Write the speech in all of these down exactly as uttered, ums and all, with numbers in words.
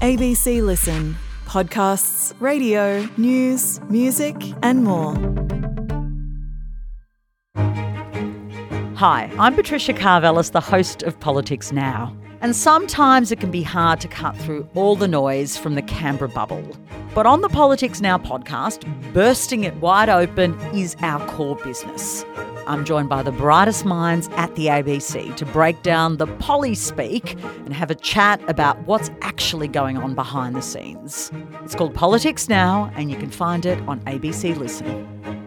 A B C Listen. Podcasts, radio, news, music and more. Hi, I'm Patricia Karvelis, the host of Politics Now. And sometimes it can be hard to cut through all the noise from the Canberra bubble. But on the Politics Now podcast, bursting it wide open is our core business. I'm joined by the brightest minds at the A B C to break down the Polly speak and have a chat about what's actually going on behind the scenes. It's called Politics Now, and you can find it on A B C Listen.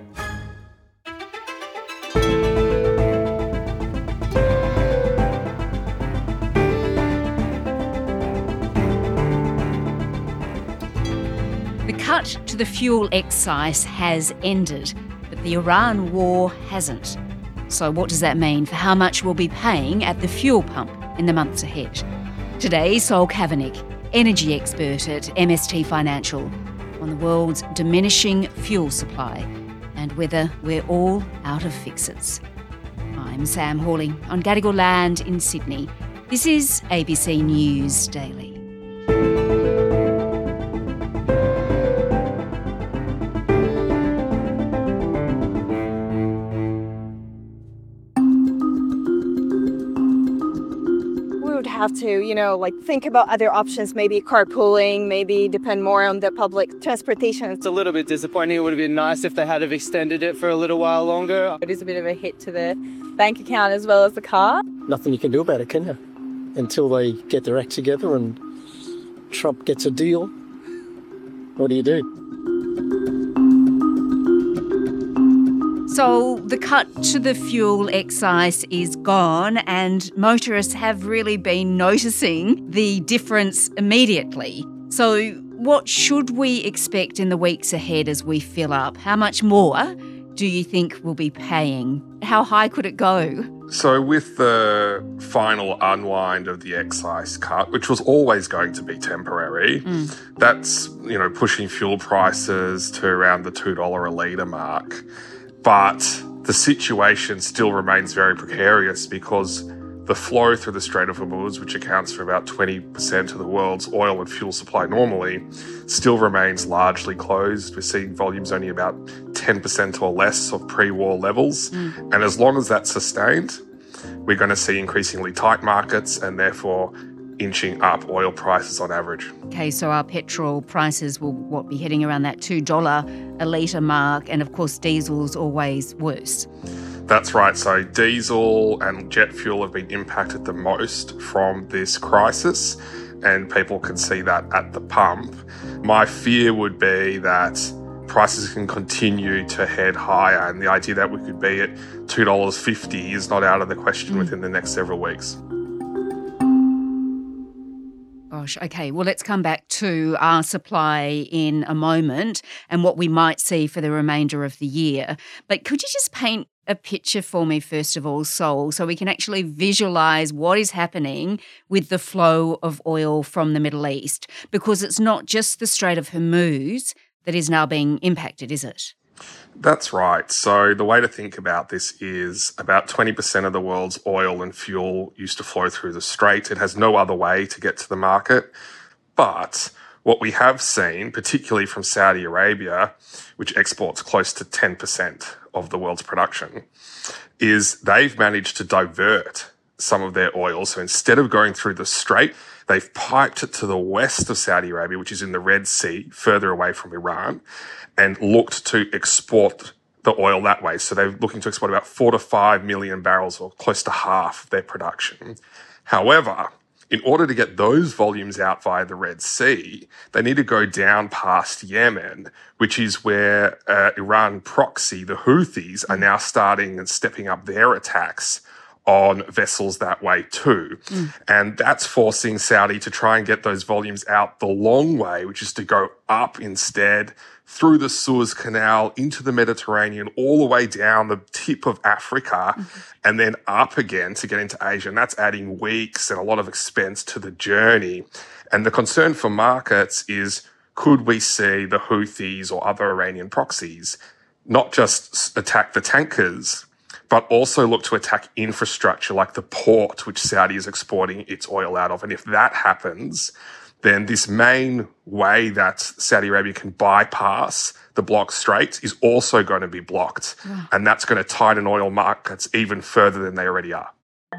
The cut to the fuel excise has ended, but the Iran war hasn't. So what does that mean for how much we'll be paying at the fuel pump in the months ahead? Today, Sol Kavanagh, energy expert at M S T Financial, on the world's diminishing fuel supply and whether we're all out of fix-its. I'm Sam Hawley on Gadigal land in Sydney. This is A B C News Daily. Have to, you know, like think about other options, maybe carpooling, maybe depend more on the public transportation. It's a little bit disappointing. It would have been nice if they had have extended it for a little while longer. It is a bit of a hit to the bank account as well as the car. Nothing you can do about it, can you? Until they get their act together and Trump gets a deal. What do you do? So the cut to the fuel excise is gone and motorists have really been noticing the difference immediately. So what should we expect in the weeks ahead as we fill up? How much more do you think we'll be paying? How high could it go? So with the final unwind of the excise cut, which was always going to be temporary, mm. that's, you know, pushing fuel prices to around the two dollars a litre mark. But the situation still remains very precarious because the flow through the Strait of Hormuz, which accounts for about twenty percent of the world's oil and fuel supply normally, still remains largely closed. We're seeing volumes only about ten percent or less of pre-war levels. Mm. And as long as that's sustained, we're going to see increasingly tight markets and therefore inching up oil prices on average. Okay, so our petrol prices will what be heading around that two dollars a litre mark, and of course diesel's always worse. That's right. So diesel and jet fuel have been impacted the most from this crisis, and people can see that at the pump. My fear would be that prices can continue to head higher, and the idea that we could be at two dollars fifty is not out of the question mm. within the next several weeks. Gosh, okay, well, let's come back to our supply in a moment and what we might see for the remainder of the year. But could you just paint a picture for me, first of all, Sol, so we can actually visualise what is happening with the flow of oil from the Middle East? Because it's not just the Strait of Hormuz that is now being impacted, is it? That's right. So the way to think about this is about twenty percent of the world's oil and fuel used to flow through the Strait. It has no other way to get to the market. But what we have seen, particularly from Saudi Arabia, which exports close to ten percent of the world's production, is they've managed to divert some of their oil. So instead of going through the Strait, they've piped it to the west of Saudi Arabia, which is in the Red Sea, further away from Iran, and looked to export the oil that way. So they're looking to export about four to five million barrels, or close to half of their production. However, in order to get those volumes out via the Red Sea, they need to go down past Yemen, which is where uh, Iran proxy, the Houthis, are now starting and stepping up their attacks on vessels that way too. Mm. And that's forcing Saudi to try and get those volumes out the long way, which is to go up instead through the Suez Canal into the Mediterranean, all the way down the tip of Africa, mm-hmm. and then up again to get into Asia. And that's adding weeks and a lot of expense to the journey. And the concern for markets is, could we see the Houthis or other Iranian proxies not just attack the tankers, but also look to attack infrastructure like the port, which Saudi is exporting its oil out of? And if that happens, then this main way that Saudi Arabia can bypass the blocked straits is also going to be blocked. Wow. And that's going to tighten oil markets even further than they already are.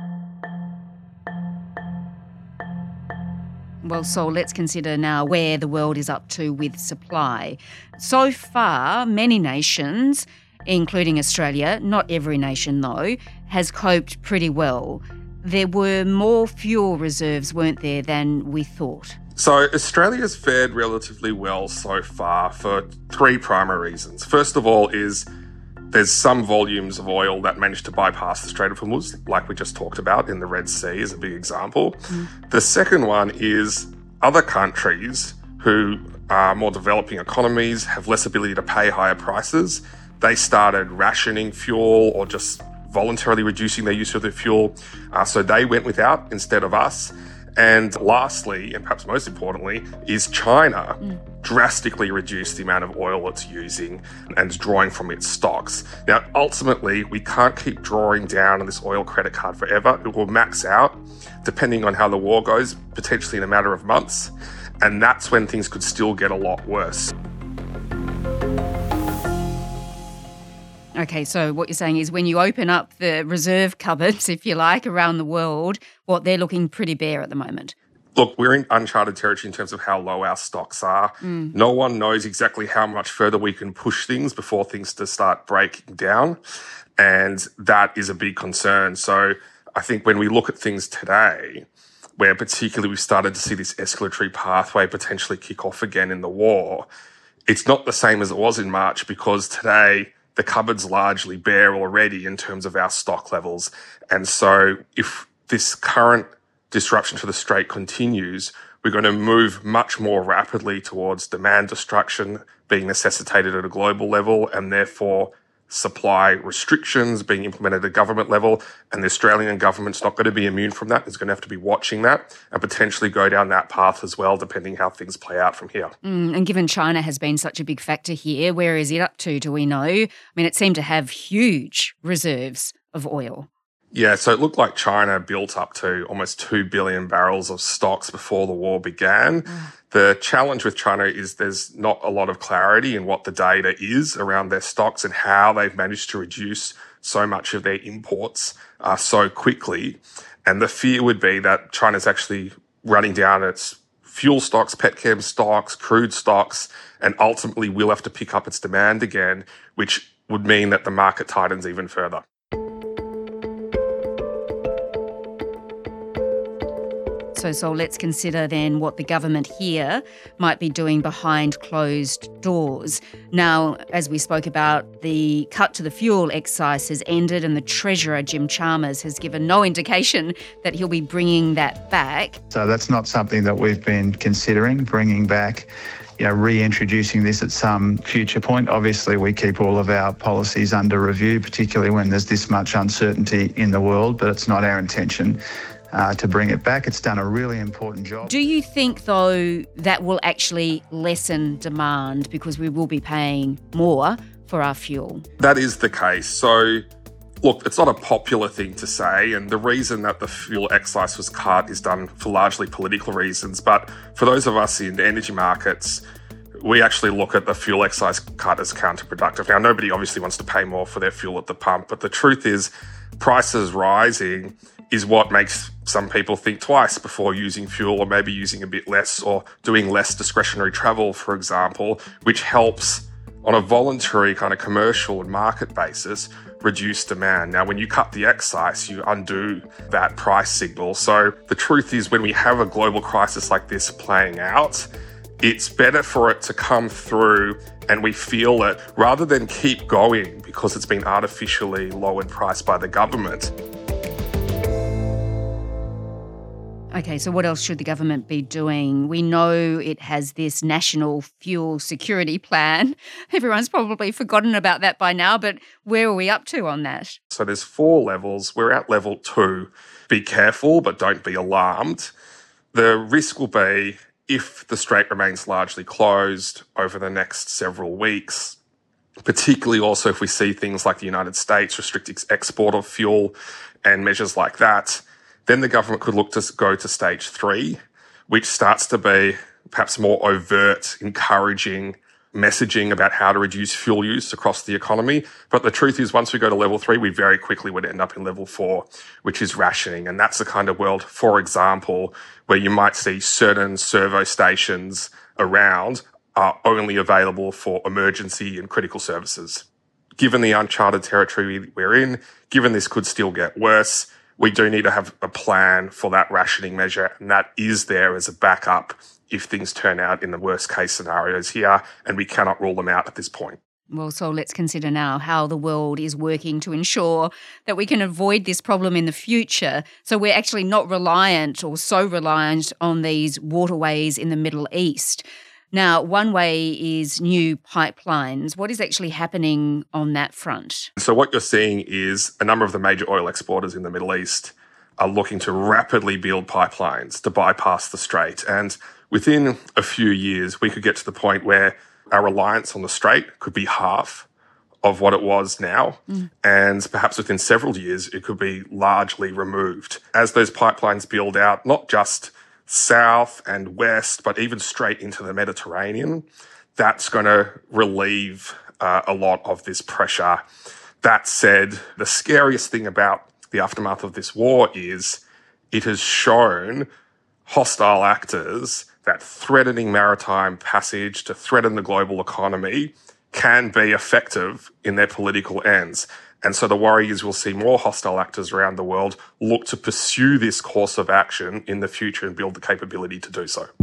Well, Sol, let's consider now where the world is up to with supply. So far, many nations, including Australia, not every nation though, has coped pretty well. There were more fuel reserves, weren't there, than we thought? So Australia's fared relatively well so far for three primary reasons. First of all is there's some volumes of oil that managed to bypass the Strait of Hormuz, like we just talked about in the Red Sea is a big example. Mm. The second one is other countries who are more developing economies, have less ability to pay higher prices. They started rationing fuel or just voluntarily reducing their use of the fuel. Uh, so they went without instead of us. And lastly, and perhaps most importantly, is China mm. drastically reduced the amount of oil it's using and is drawing from its stocks. Now, ultimately, we can't keep drawing down on this oil credit card forever. It will max out, depending on how the war goes, potentially in a matter of months. And that's when things could still get a lot worse. Okay, so what you're saying is when you open up the reserve cupboards, if you like, around the world, what they're looking pretty bare at the moment. Look, we're in uncharted territory in terms of how low our stocks are. Mm. No one knows exactly how much further we can push things before things to start breaking down. And that is a big concern. So I think when we look at things today, where particularly we've started to see this escalatory pathway potentially kick off again in the war, it's not the same as it was in March because today the cupboard's largely bare already in terms of our stock levels. And so if this current disruption to the Strait continues, we're going to move much more rapidly towards demand destruction being necessitated at a global level and therefore supply restrictions being implemented at a government level. And the Australian government's not going to be immune from that. It's going to have to be watching that and potentially go down that path as well, depending how things play out from here. Mm, and given China has been such a big factor here, where is it up to, do we know? I mean, it seemed to have huge reserves of oil. Yeah, so it looked like China built up to almost two billion barrels of stocks before the war began. Mm. The challenge with China is there's not a lot of clarity in what the data is around their stocks and how they've managed to reduce so much of their imports uh, so quickly. And the fear would be that China's actually running down its fuel stocks, petchem stocks, crude stocks, and ultimately will have to pick up its demand again, which would mean that the market tightens even further. So, so let's consider then what the government here might be doing behind closed doors. Now, as we spoke about, the cut to the fuel excise has ended and the Treasurer, Jim Chalmers, has given no indication that he'll be bringing that back. So that's not something that we've been considering, bringing back, you know, reintroducing this at some future point. Obviously, we keep all of our policies under review, particularly when there's this much uncertainty in the world, but it's not our intention Uh, to bring it back. It's done a really important job. Do you think, though, that will actually lessen demand because we will be paying more for our fuel? That is the case. So, look, it's not a popular thing to say, and the reason that the fuel excise was cut is done for largely political reasons. But for those of us in energy markets, we actually look at the fuel excise cut as counterproductive. Now, nobody obviously wants to pay more for their fuel at the pump, but the truth is prices rising is what makes some people think twice before using fuel or maybe using a bit less or doing less discretionary travel, for example, which helps on a voluntary kind of commercial and market basis reduce demand. Now, when you cut the excise, you undo that price signal. So the truth is when we have a global crisis like this playing out, it's better for it to come through and we feel it rather than keep going because it's been artificially lowered price by the government. Okay, so what else should the government be doing? We know it has this national fuel security plan. Everyone's probably forgotten about that by now, but where are we up to on that? So there's four levels. We're at level two. Be careful, but don't be alarmed. The risk will be if the strait remains largely closed over the next several weeks, particularly also if we see things like the United States restrict export of fuel and measures like that, then the government could look to go to stage three, which starts to be perhaps more overt, encouraging messaging about how to reduce fuel use across the economy. But the truth is, once we go to level three, we very quickly would end up in level four, which is rationing. And that's the kind of world, for example, where you might see certain servo stations around are only available for emergency and critical services. Given the uncharted territory we're in, given this could still get worse, we do need to have a plan for that rationing measure, and that is there as a backup if things turn out in the worst case scenarios here, and we cannot rule them out at this point. Well, so let's consider now how the world is working to ensure that we can avoid this problem in the future, so we're actually not reliant or so reliant on these waterways in the Middle East. Now, one way is new pipelines. What is actually happening on that front? So what you're seeing is a number of the major oil exporters in the Middle East are looking to rapidly build pipelines to bypass the Strait. And within a few years, we could get to the point where our reliance on the Strait could be half of what it was now. Mm. And perhaps within several years, it could be largely removed. As those pipelines build out, not just south and west, but even straight into the Mediterranean, that's going to relieve uh, a lot of this pressure. That said, the scariest thing about the aftermath of this war is it has shown hostile actors that threatening maritime passage to threaten the global economy can be effective in their political ends. And so the worry is we'll see more hostile actors around the world look to pursue this course of action in the future and build the capability to do so.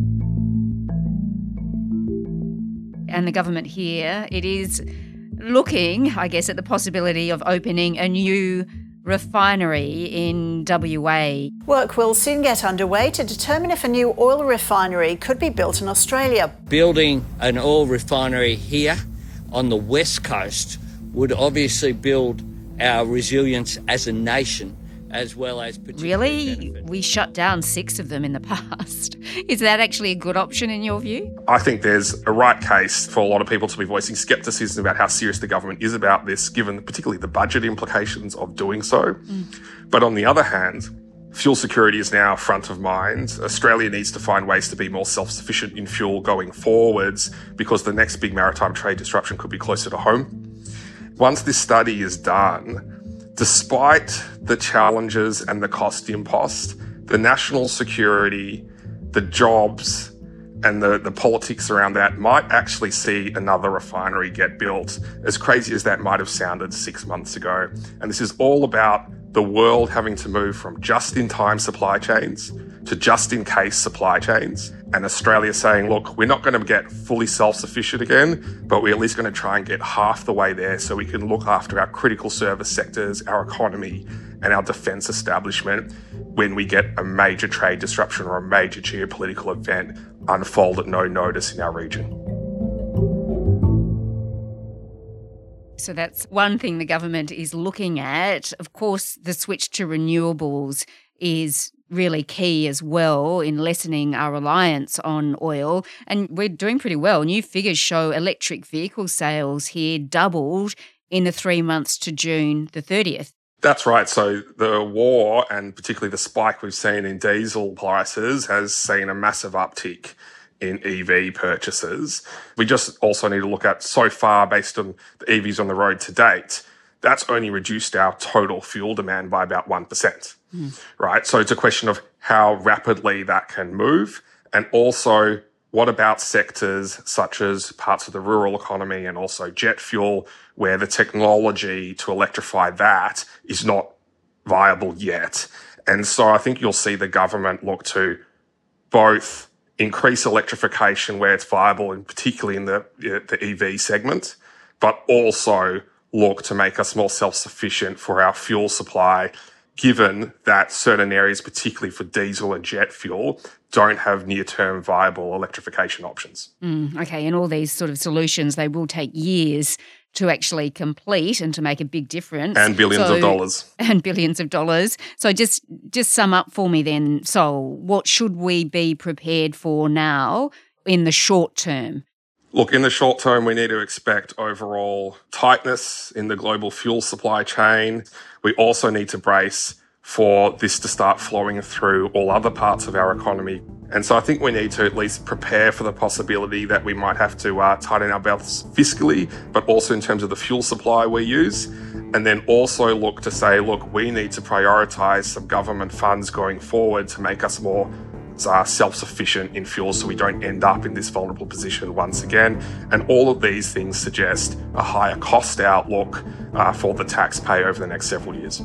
And the government here, it is looking, I guess, at the possibility of opening a new refinery in W A. Work will soon get underway to determine if a new oil refinery could be built in Australia. Building an oil refinery here on the west coast would obviously build our resilience as a nation, as well as really benefit. We shut down six of them in the past. Is that actually a good option in your view? I think there's a right case for a lot of people to be voicing scepticism about how serious the government is about this, given particularly the budget implications of doing so. Mm. But on the other hand, fuel security is now front of mind. Australia needs to find ways to be more self-sufficient in fuel going forwards, because the next big maritime trade disruption could be closer to home. Once this study is done, despite the challenges and the cost impost, the national security, the jobs, and the, the politics around that might actually see another refinery get built, as crazy as that might have sounded six months ago. And this is all about the world having to move from just-in-time supply chains to just-in-case supply chains. And Australia saying, look, we're not going to get fully self-sufficient again, but we're at least going to try and get half the way there so we can look after our critical service sectors, our economy, and our defence establishment when we get a major trade disruption or a major geopolitical event unfold at no notice in our region. So that's one thing the government is looking at. Of course, the switch to renewables is really key as well in lessening our reliance on oil. And we're doing pretty well. New figures show electric vehicle sales here doubled in the three months to June the thirtieth. That's right. So the war, and particularly the spike we've seen in diesel prices, has seen a massive uptick in E V purchases. We just also need to look at, so far, based on the E Vs on the road to date, that's only reduced our total fuel demand by about one percent, mm. right? So it's a question of how rapidly that can move. And also, what about sectors such as parts of the rural economy and also jet fuel, where the technology to electrify that is not viable yet? And so I think you'll see the government look to both increase electrification where it's viable, and particularly in the, the E V segment, but also look to make us more self-sufficient for our fuel supply, given that certain areas, particularly for diesel and jet fuel, don't have near-term viable electrification options. Mm, okay, and all these sort of solutions, they will take years to actually complete and to make a big difference. And billions so, of dollars. And billions of dollars. So just, just sum up for me then, Sol, what should we be prepared for now in the short term? Look, in the short term, we need to expect overall tightness in the global fuel supply chain. We also need to brace for this to start flowing through all other parts of our economy. And so I think we need to at least prepare for the possibility that we might have to uh, tighten our belts fiscally, but also in terms of the fuel supply we use. And then also look to say, look, we need to prioritise some government funds going forward to make us more uh, self-sufficient in fuel so we don't end up in this vulnerable position once again. And all of these things suggest a higher cost outlook uh, for the taxpayer over the next several years.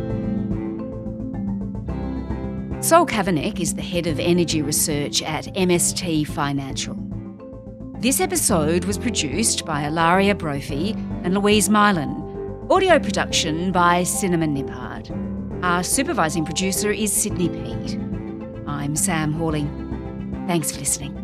Sol Kavanagh is the head of energy research at M S T Financial. This episode was produced by Ilaria Brophy and Louise Mylan. Audio production by Cinnamon Nippard. Our supervising producer is Sydney Peat. I'm Sam Hawling. Thanks for listening.